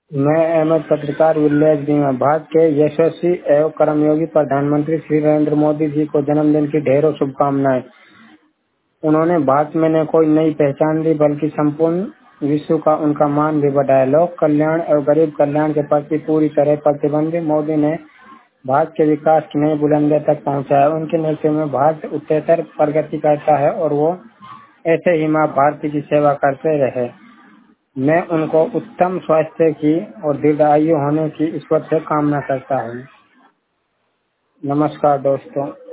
मैं अहमद पत्रकार विलेज दीमा। भारत के यशस्वी एवं कर्मयोगी प्रधानमंत्री श्री नरेंद्र मोदी जी को जन्मदिन की ढेरों शुभकामनाएं। उन्होंने भारत में न कोई नई पहचान दी बल्कि संपूर्ण विश्व का उनका मान भी बढ़ाया। लोक कल्याण एवं गरीब कल्याण के प्रति पूरी तरह प्रतिबद्ध मोदी ने भारत के विकास की नई बुलंदियों तक पहुंचाया। उनके नेतृत्व में भारत उत्तरोत्तर प्रगति करता है और वो ऐसे ही माँ भारती की सेवा करते रहे। मैं उनको उत्तम स्वास्थ्य की और दीर्घायु होने की ईश्वर से कामना करता हूँ। नमस्कार दोस्तों।